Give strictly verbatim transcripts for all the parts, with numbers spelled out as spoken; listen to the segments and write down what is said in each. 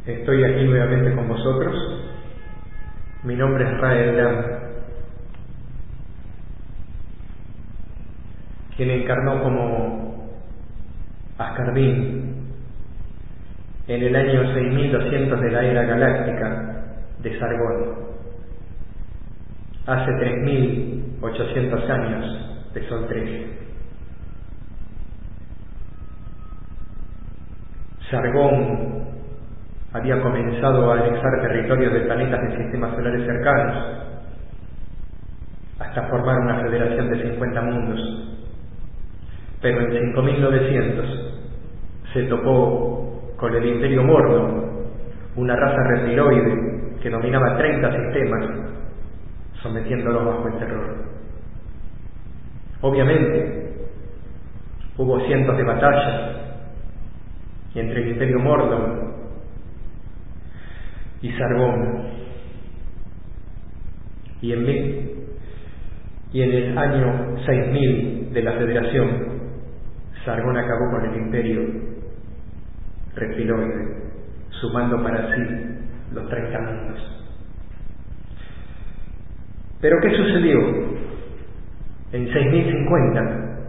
Estoy aquí nuevamente con vosotros. Mi nombre es Rael Dam, quien encarnó como Ascardín en el año seis mil doscientos de la era galáctica de Sargón, hace tres mil ochocientos años de Sol trece. Sargón había comenzado a anexar territorios de planetas de sistemas solares cercanos hasta formar una federación de cincuenta mundos. Pero en cinco mil novecientos se topó con el Imperio Mordor, una raza reptiloide que dominaba treinta sistemas, sometiéndolos bajo el terror. Obviamente, hubo cientos de batallas, y entre el Imperio Mordor y Sargón, y en, mil, y en el año seis mil de la Federación, Sargón acabó con el Imperio reptiloide, sumando para sí los treinta mundos. ¿Pero qué sucedió? En seis mil cincuenta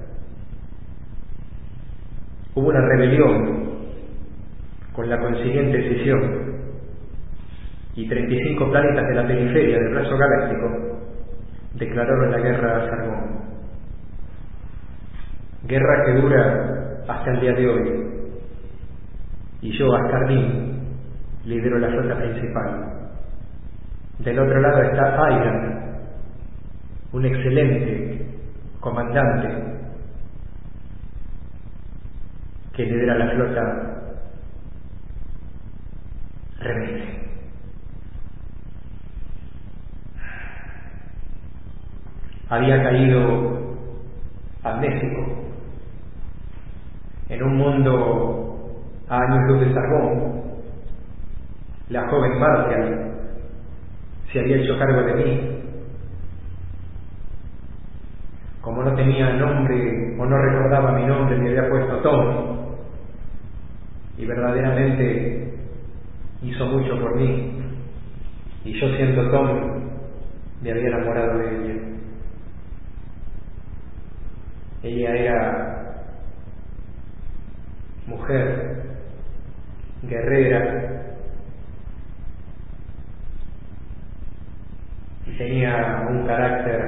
hubo una rebelión con la consiguiente escisión, y treinta y cinco planetas de la periferia del brazo galáctico declararon la guerra a Sargón. Guerra que dura hasta el día de hoy, y yo, Ascardín, lidero la flota principal. Del otro lado está Aidan, un excelente comandante que lidera la flota rebelde. Había caído amnésico en un mundo a años luz de Sargón. La joven Martial se había hecho cargo de mí. Como no tenía nombre o no recordaba mi nombre, me había puesto Tom, y verdaderamente hizo mucho por mí, y yo, siendo Tom, me había enamorado de ella. Ella era mujer, guerrera, y tenía un carácter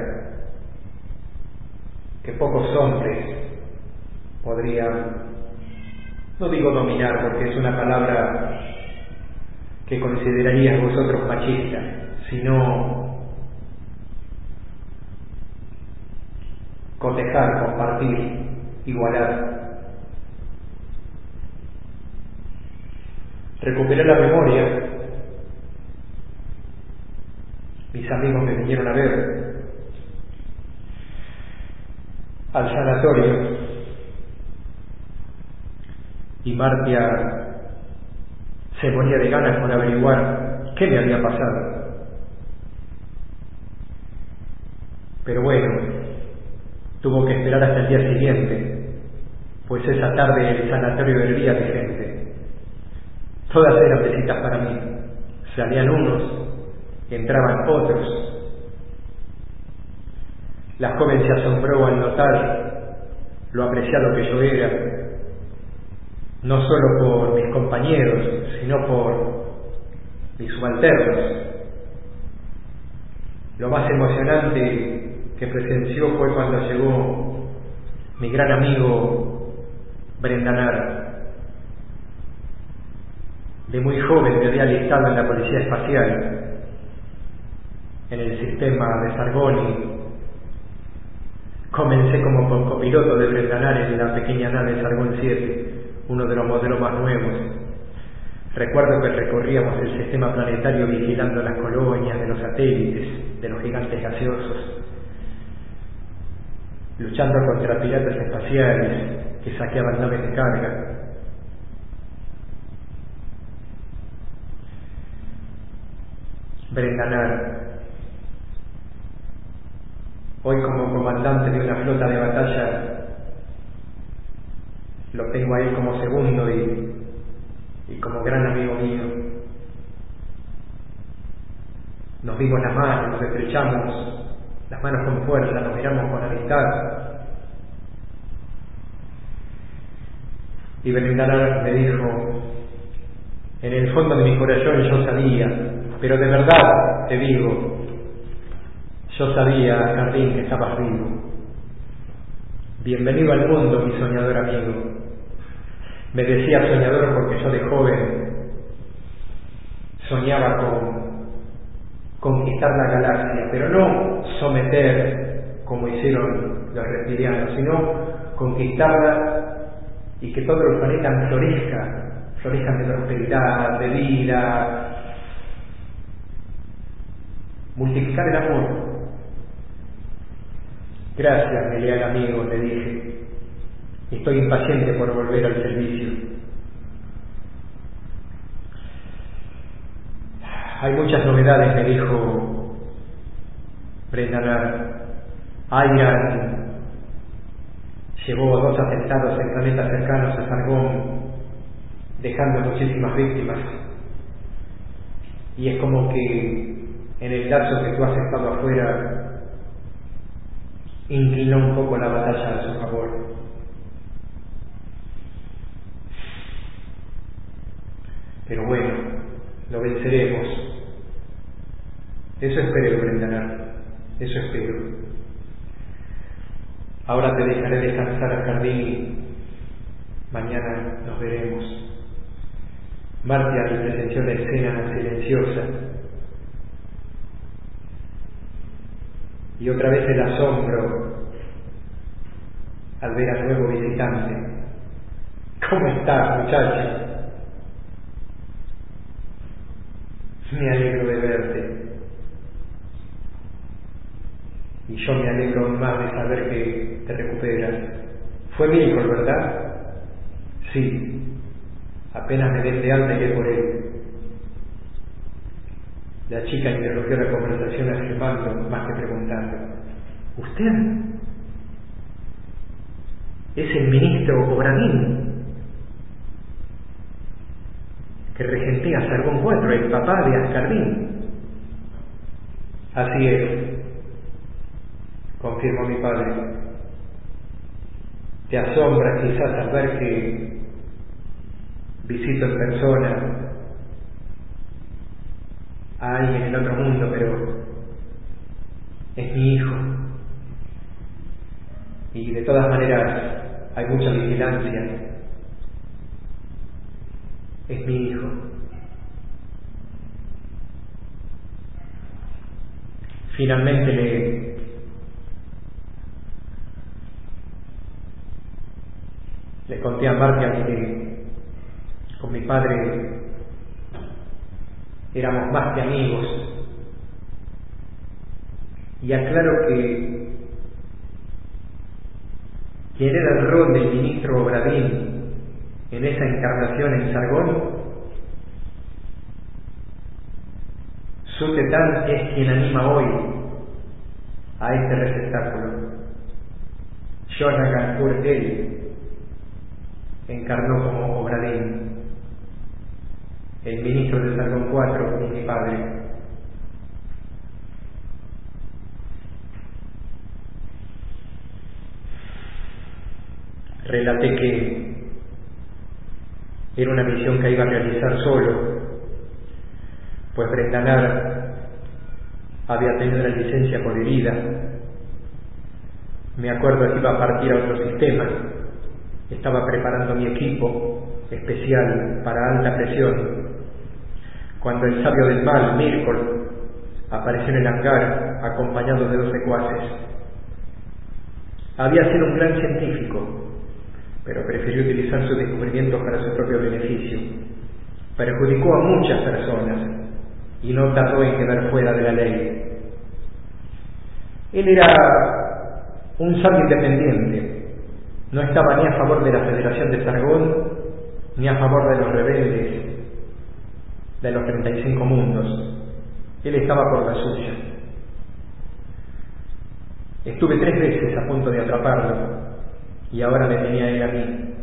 que pocos hombres podrían, no digo dominar porque es una palabra que consideraríais vosotros machista, sino cotejar, compartir, igualar. Recuperé la memoria. Mis amigos me vinieron a ver al sanatorio, y Martia se moría de ganas por averiguar qué le había pasado. Pero bueno, tuvo que esperar hasta el día siguiente, pues esa tarde el sanatorio hervía de gente. Todas eran visitas para mí. Salían unos, entraban otros. La joven se asombró al notar lo apreciado que yo era, no solo por mis compañeros, sino por mis subalternos. Lo más emocionante que presenció fue cuando llegó mi gran amigo Brendanar. De muy joven me había alistado en la Policía Espacial, en el sistema de Sargón, y comencé como copiloto de Brendanar en la pequeña nave Sargón siete, uno de los modelos más nuevos. Recuerdo que recorríamos el sistema planetario vigilando las colonias de los satélites, de los gigantes gaseosos, luchando contra piratas espaciales que saqueaban naves de carga. Brendanar, hoy como comandante de una flota de batalla, lo tengo ahí como segundo y, y como gran amigo mío. Nos dimos las manos, nos estrechamos las manos con fuerza, nos miramos con amistad. Y Brendanar me dijo: en el fondo de mi corazón yo sabía, pero de verdad te digo, yo sabía, Jardín, que estabas vivo. Bienvenido al mundo, mi soñador amigo. Me decía soñador porque yo de joven soñaba con conquistar la galaxia, pero no someter como hicieron los reptilianos, sino conquistarla y que todos los planetas florezcan, florezcan de prosperidad, de vida, multiplicar el amor. Gracias, mi leal amigo, le dije. Estoy impaciente por volver al servicio. Hay muchas novedades, me dijo Brendanar. Airan llevó dos atentados en planetas cercanos a Sargón, dejando muchísimas víctimas. Y es como que en el lapso que tú has estado afuera, inclinó un poco la batalla a su favor. Pero bueno, lo venceremos. Eso espero, Brendanar, eso espero. Ahora te dejaré descansar al jardín. Mañana nos veremos. Martial presenció la escena silenciosa. Y otra vez el asombro al ver al nuevo visitante. ¿Cómo estás, muchacho? Me alegro de verte. Y yo me alegro aún más de saber que te recuperas. Fue Milcol, ¿verdad? Sí. Apenas me den de alta iré por él. La chica interrumpió la conversación afirmando más que preguntando: ¿usted es el ministro Obradín, que regentea Sargón cuatro, el papá de Ascardín? Así es, confirmó mi padre. Te asombra quizás al ver que visito en persona a alguien en otro mundo, pero es mi hijo. Y de todas maneras hay mucha vigilancia. Es mi hijo. Finalmente le le conté a Martial que con mi padre éramos más que amigos, y aclaro que quien era el rol del ministro Obradín en esa encarnación en Sargón, Sutetán es quien anima hoy a este receptáculo. Jonathan Curtel encarnó como Obradín. El ministro de Sargón cuatro es mi padre. Relaté que era una misión que iba a realizar solo, pues Brendanar había tenido la licencia por herida. Me acuerdo que iba a partir a otro sistema. Estaba preparando mi equipo especial para alta presión, cuando el sabio del mal, Milcol, apareció en el hangar acompañado de dos secuaces. Había sido un gran científico, pero prefirió utilizar sus descubrimientos para su propio beneficio. Perjudicó a muchas personas y no tardó en quedar fuera de la ley. Él era un sabio independiente. No estaba ni a favor de la Federación de Sargón, ni a favor de los rebeldes de los treinta y cinco mundos. Él estaba por la suya. Estuve tres veces a punto de atraparlo, y ahora me tenía él a mí.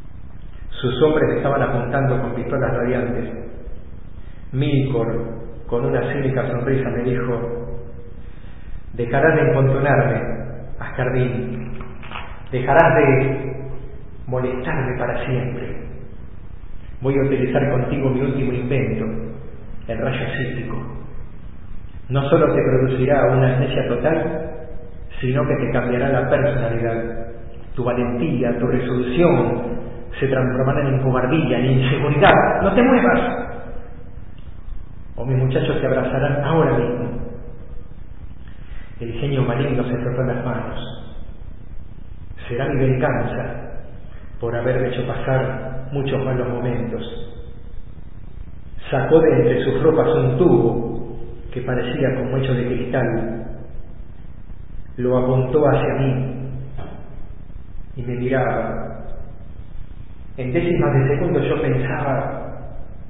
Sus hombres estaban apuntando con pistolas radiantes. Milcol, con una cínica sonrisa me dijo: dejarás de importunarme, Ascardín, dejarás de molestarme para siempre. Voy a utilizar contigo mi último invento, el rayo psíquico. No solo te producirá una amnesia total, sino que te cambiará la personalidad. Tu valentía, tu resolución se transformarán en cobardía, en inseguridad. ¡No te muevas! O mis muchachos te abrazarán ahora mismo. El genio maligno se frotó las manos. Será mi venganza por haberme hecho pasar muchos malos momentos. Sacó de entre sus ropas un tubo que parecía como hecho de cristal. Lo apuntó hacia mí y me miraba. En décimas de segundo yo pensaba: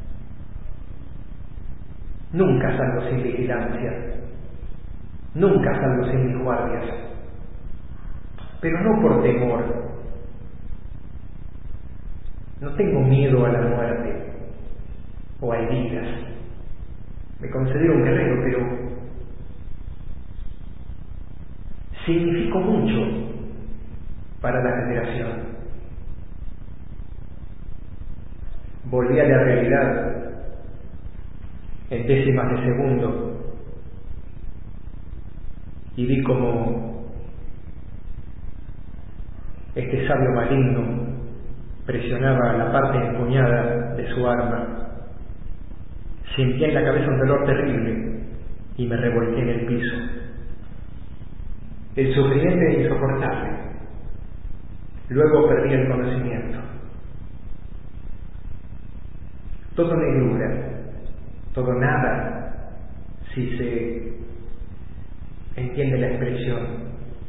nunca salgo sin vigilancia, nunca salgo sin mis guardias, pero no por temor. No tengo miedo a la muerte o a heridas. Me considero un guerrero, pero significo mucho para la generación. Volví a la realidad en décimas de segundo y vi como este sabio maligno presionaba la parte empuñada de su arma. Sentía en la cabeza un dolor terrible y me revolqué en el piso. El sufrimiento era insoportable. Luego perdí el conocimiento. Todo negrura, todo nada, si se entiende la expresión.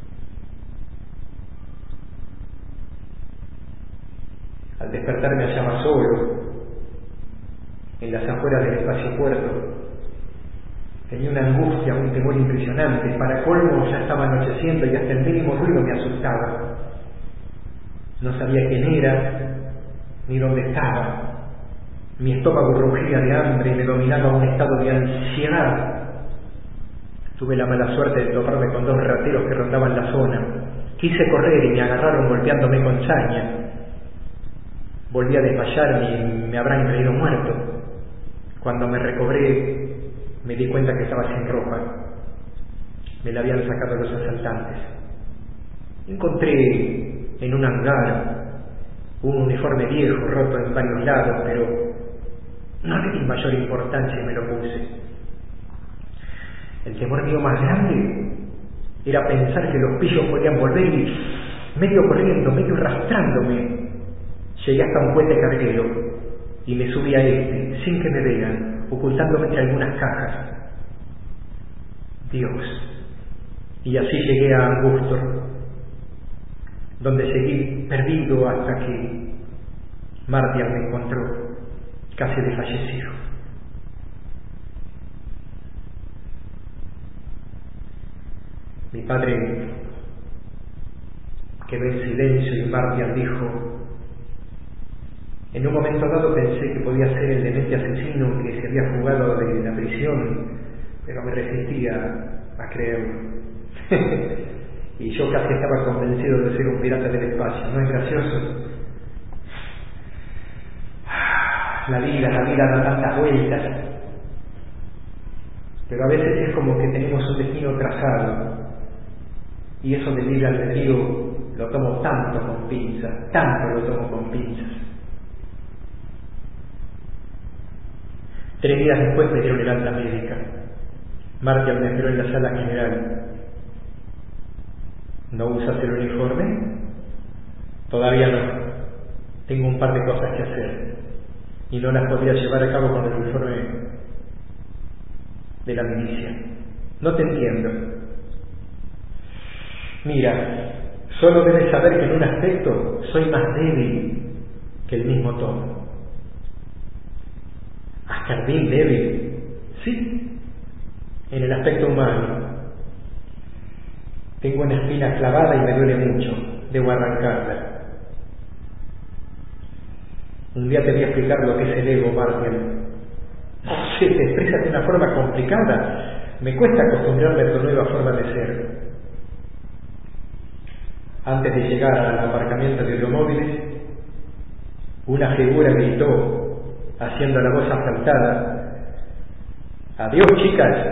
Al despertar me hallaba solo, en las afueras del espacio puerto. Tenía una angustia, un temor impresionante. Para colmo ya estaba anocheciendo y hasta el mínimo ruido me asustaba. No sabía quién era, ni dónde estaba. Mi estómago rugía de hambre y me dominaba un estado de ansiedad. Tuve la mala suerte de toparme con dos rateros que rondaban la zona. Quise correr y me agarraron golpeándome con saña. Volví a desmayarme y me habrán creído muerto. Cuando me recobré, me di cuenta que estaba sin ropa. Me la habían sacado los asaltantes. Encontré en un hangar un uniforme viejo, roto en varios lados, pero no le di mayor importancia y me lo puse. El temor mío más grande era pensar que los pillos podían volver y, medio corriendo, medio arrastrándome, llegué hasta un puente carguero y me subí a este, sin que me vean, ocultándome entre algunas cajas. Dios. Y así llegué a Angustor, donde seguí perdido hasta que Martial me encontró, casi desfallecido. Mi padre quedó en silencio y Martial dijo: en un momento dado pensé que podía ser el demente asesino que se había fugado de la prisión, pero me resistía a creerlo. Y yo casi estaba convencido de ser un pirata del espacio. ¿No es gracioso? La vida, la vida da tantas vueltas, pero a veces es como que tenemos un destino trazado, y eso del libre albedrío lo tomo tanto con pinzas, tanto lo tomo con pinzas. Tres días después me dieron el alta médica. Martial me esperó en la sala general. ¿No usas el uniforme? Todavía no. Tengo un par de cosas que hacer y no las podría llevar a cabo con el uniforme de la milicia. No te entiendo. Mira, solo debes saber que en un aspecto soy más débil que el mismo Tom. ¿Ascardín débil? Sí, en el aspecto humano. Tengo una espina clavada y me duele mucho. Debo arrancarla. Un día te voy a explicar lo que es el ego, Martial. No sé, te expresas de una forma complicada. Me cuesta acostumbrarme a tu nueva forma de ser. Antes de llegar al aparcamiento de automóviles, una figura gritó, haciendo la voz aflautada: «¡Adiós, chicas!».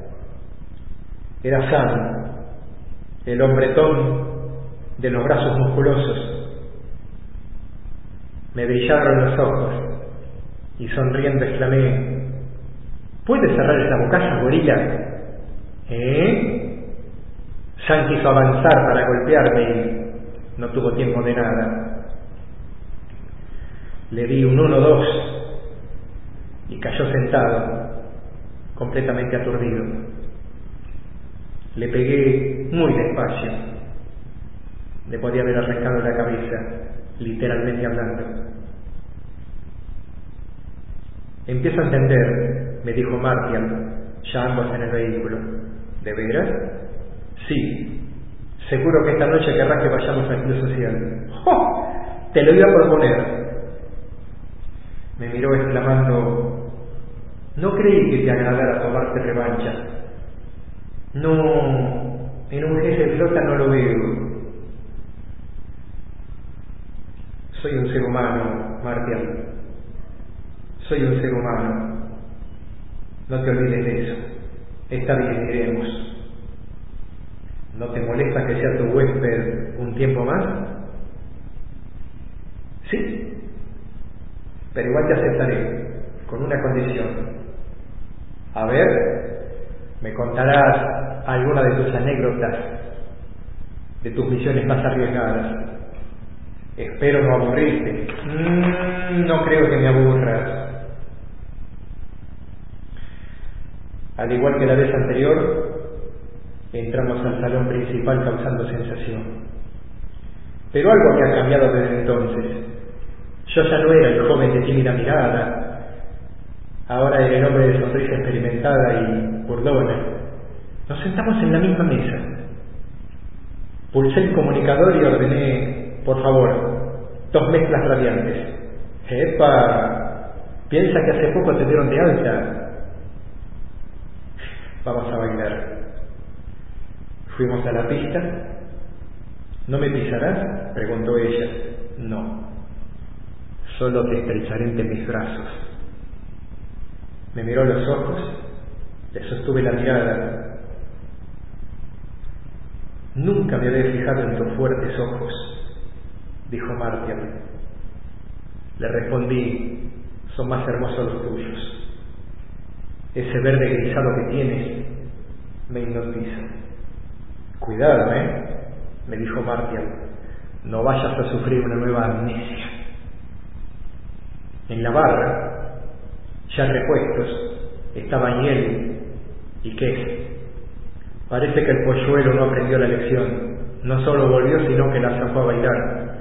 Era Sam, el hombretón de los brazos musculosos. Me brillaron los ojos y sonriendo exclamé: «¿Puedes cerrar esa bocaza, gorila?». ¿Eh? Sam quiso avanzar para golpearme y no tuvo tiempo de nada. Le di un uno dos y cayó sentado, completamente aturdido. Le pegué muy despacio. Le podía haber arrancado la cabeza, literalmente hablando. «Empiezo a entender», me dijo Martial, ya ambos en el vehículo. «¿De veras?». «Sí. Seguro que esta noche querrás que vayamos al club social». ¡Oh! Te lo iba a proponer. Me miró exclamando: «No creí que te agradara tomarte revancha». «No, en un jefe de flota no lo veo». «Soy un ser humano, Martial. Soy un ser humano. No te olvides de eso. Está bien, iremos. ¿No te molesta que sea tu huésped un tiempo más?». «Sí, pero igual te aceptaré, con una condición». «A ver, me contarás alguna de tus anécdotas, de tus misiones más arriesgadas. Espero no aburrirte». Mm, «No creo que me aburras». Al igual que la vez anterior, entramos al salón principal causando sensación. Pero algo había cambiado desde entonces. Yo ya no era el joven de tímida mirada, ahora era el hombre de sonrisa experimentada y burlona. Nos sentamos en la misma mesa. Pulsé el comunicador y ordené: «Por favor, dos mezclas radiantes». «¡Epa! Piensa que hace poco te dieron de alta. Vamos a bailar». Fuimos a la pista. «¿No me pisarás?», preguntó ella. «No, solo te estrecharé entre mis brazos». Me miró a los ojos, le sostuve la mirada. «Nunca me había fijado en tus fuertes ojos», dijo Martial. Le respondí: «Son más hermosos los tuyos. Ese verde grisado que tienes me hipnotiza». «Cuidado, ¿eh?», me dijo Martial. «No vayas a sufrir una nueva amnesia». En la barra, ya repuestos, estaban Hiel y Kes. Parece que el polluelo no aprendió la lección. No solo volvió, sino que la sacó a bailar.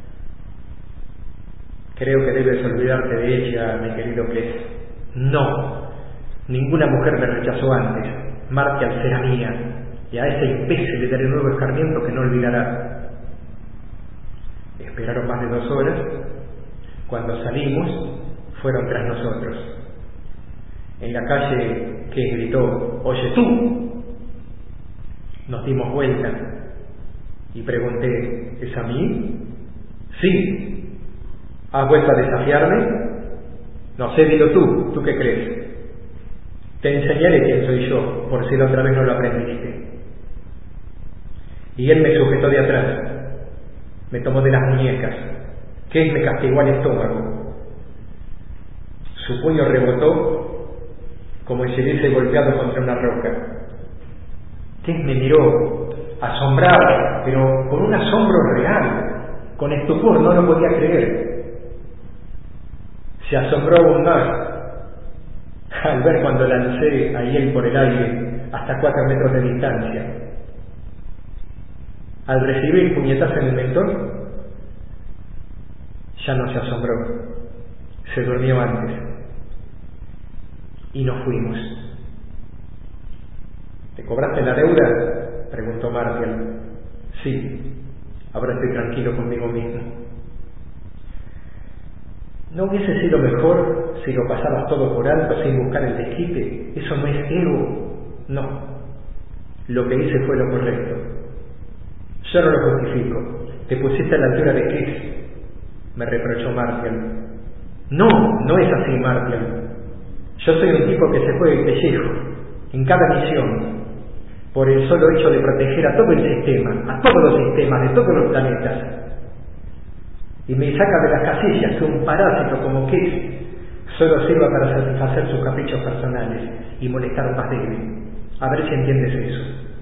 «Creo que debes olvidarte de ella, mi querido Kes». «No, ninguna mujer me rechazó antes. Martial será mía, y a ese imbécil le daré un nuevo escarmiento que no olvidará». Esperaron más de dos horas. Cuando salimos, fueron tras nosotros. En la calle, Kes gritó: «¡Oye tú!». Nos dimos vuelta y pregunté: «¿Es a mí?». «Sí». «¿Has vuelto a desafiarme?». «No sé, dilo tú. ¿Tú qué crees?». «Te enseñaré quién soy yo, por si la otra vez no lo aprendiste». Y él me sujetó de atrás, me tomó de las muñecas. Kes me castigó al estómago. Su puño rebotó como si hubiese golpeado contra una roca. Kes me miró, asombrado, pero con un asombro real, con estupor, no lo podía creer. Se asombró aún más al ver cuando lancé a Hiel por el aire hasta cuatro metros de distancia. Al recibir el puñetazo en el mentón, ya no se asombró, se durmió antes. Y nos fuimos. ¿Te cobraste la deuda?, preguntó Martial. Sí, ahora estoy tranquilo conmigo mismo. ¿No hubiese sido mejor si lo pasabas todo por alto sin buscar el desquite? Eso no es ego. No. Lo que hice fue lo correcto. Yo no lo justifico. Te pusiste a la altura de qué, me reprochó Martial. No, no es así, Martial. Yo soy un tipo que se juega el pellejo en cada misión por el solo hecho de proteger a todo el sistema, a todos los sistemas, de todos los planetas. Y me saca de las casillas que un parásito como Keith solo sirva para satisfacer sus caprichos personales y molestar al más débil. A ver si entiendes eso.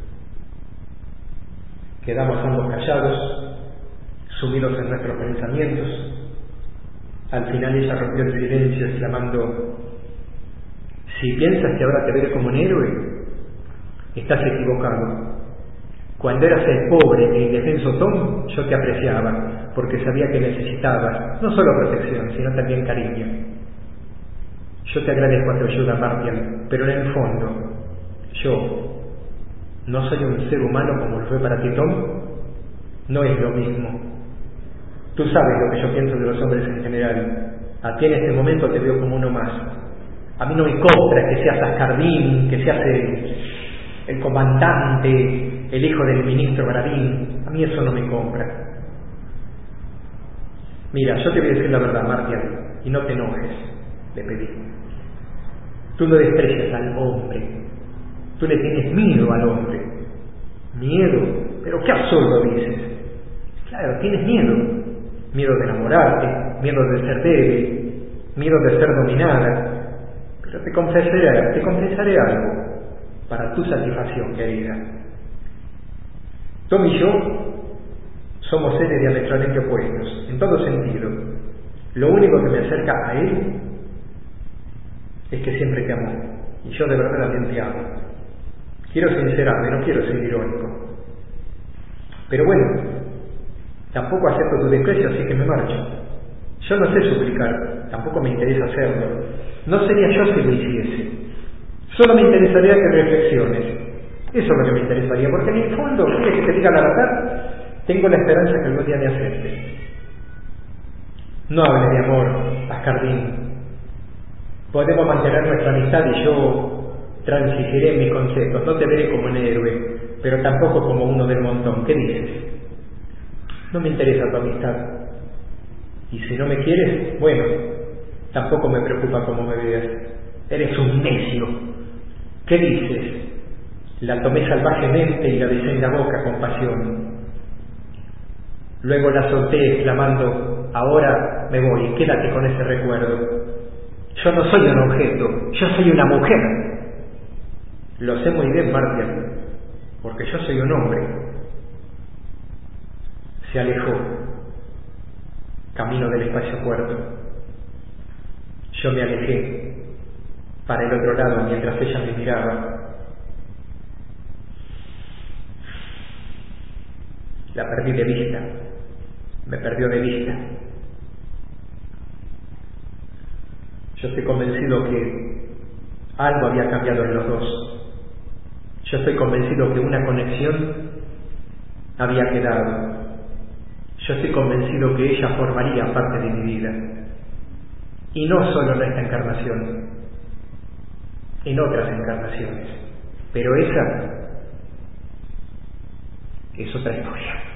Quedamos ambos callados, sumidos en nuestros pensamientos. Al final ella rompió el silencio exclamando: si piensas que ahora te veré como un héroe, estás equivocado. Cuando eras el pobre e indefenso Tom, yo te apreciaba, porque sabía que necesitabas no solo protección, sino también cariño. Yo te agradezco a tu ayuda, Martial, pero en el fondo, yo no soy un ser humano como lo fue para ti, Tom. No es lo mismo. Tú sabes lo que yo pienso de los hombres en general. A ti en este momento te veo como uno más. A mí no me compra que seas Ascardín, que seas el, el comandante, el hijo del ministro Baradín. A mí eso no me compra. Mira, yo te voy a decir la verdad, Martial, y no te enojes, le pedí. Tú no desprecias al hombre. Tú le tienes miedo al hombre. ¿Miedo? Pero qué absurdo dices. Claro, tienes miedo. Miedo de enamorarte, miedo de ser débil, miedo de ser dominada. Pero te confesaré, te confesaré algo para tu satisfacción, querida. Tom y yo somos seres diametralmente opuestos, en todo sentido. Lo único que me acerca a él es que siempre te amo, y yo de verdad también te amo. Quiero sincerarme, no quiero ser irónico. Pero bueno, tampoco acepto tu desprecio, así que me marcho. Yo no sé suplicar, tampoco me interesa hacerlo. No sería yo si lo hiciese. Solo me interesaría que reflexiones. Eso es lo que me interesaría, porque en el fondo, ¿quieres que te diga la verdad? Tengo la esperanza que algún día me acepte. No hables de amor, Ascardín. Podemos mantener nuestra amistad y yo transigiré mis conceptos. No te veré como un héroe, pero tampoco como uno del montón. ¿Qué dices? No me interesa tu amistad. Y si no me quieres, bueno, tampoco me preocupa cómo me veas. Eres un necio. ¿Qué dices? La tomé salvajemente y la besé en la boca con pasión. Luego la solté exclamando: ahora me voy, quédate con ese recuerdo. Yo no soy un objeto, yo soy una mujer. Lo sé muy bien, Martial, porque yo soy un hombre. Se alejó, camino del espacio puerto. Yo me alejé para el otro lado mientras ella me miraba. La perdí de vista, me perdió de vista. Yo estoy convencido que algo había cambiado en los dos. Yo estoy convencido que una conexión había quedado. Yo estoy convencido que ella formaría parte de mi vida. Y no solo en esta encarnación, en otras encarnaciones. Pero esa es otra historia.